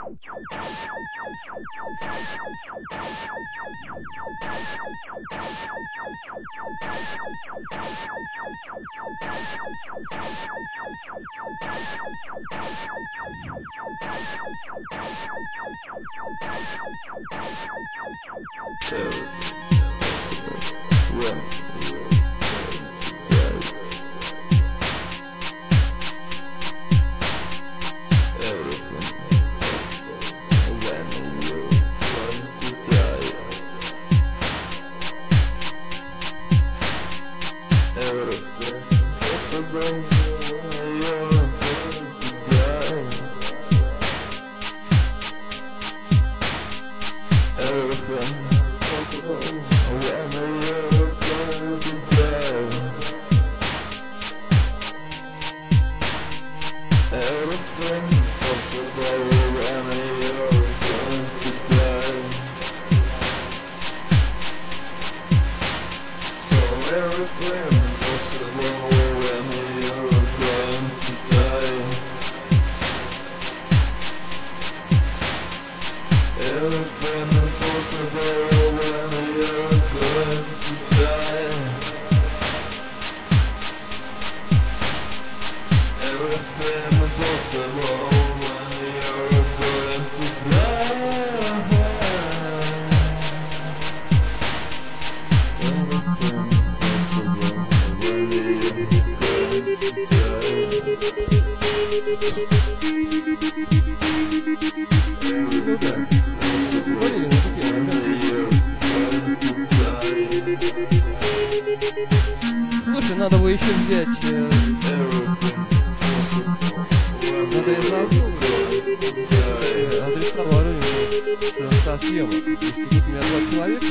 Слушай, надо бы еще взять... Надо я забыл адреса воронежа со съемок. Потому что тут у меня 2 человека.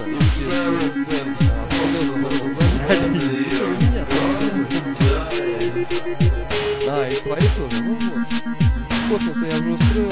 А, и твои тоже? Ну вот. Космос я уже устроил.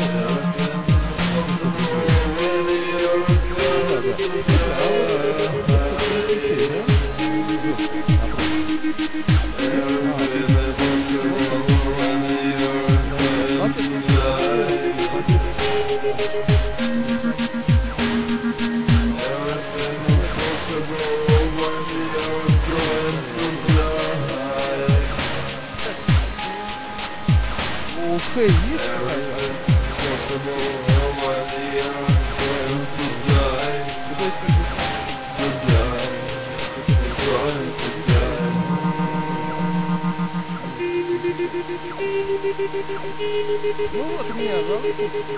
Хей, есть ну вот меня зовут.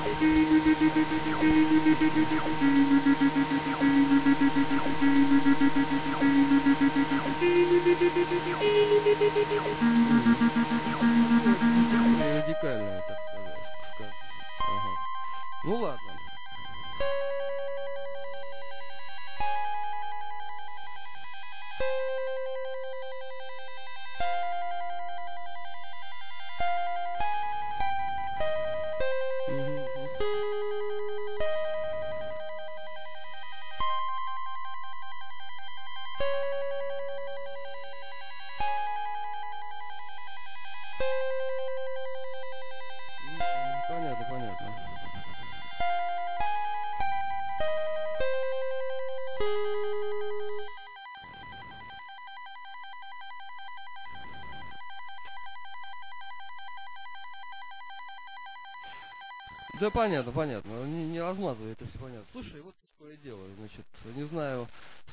Радикальная, так сказать. Ага. Ну ладно. Понятно. Да понятно. Не размазывай, это все понятно. Слушай, вот такое дело, значит, не знаю,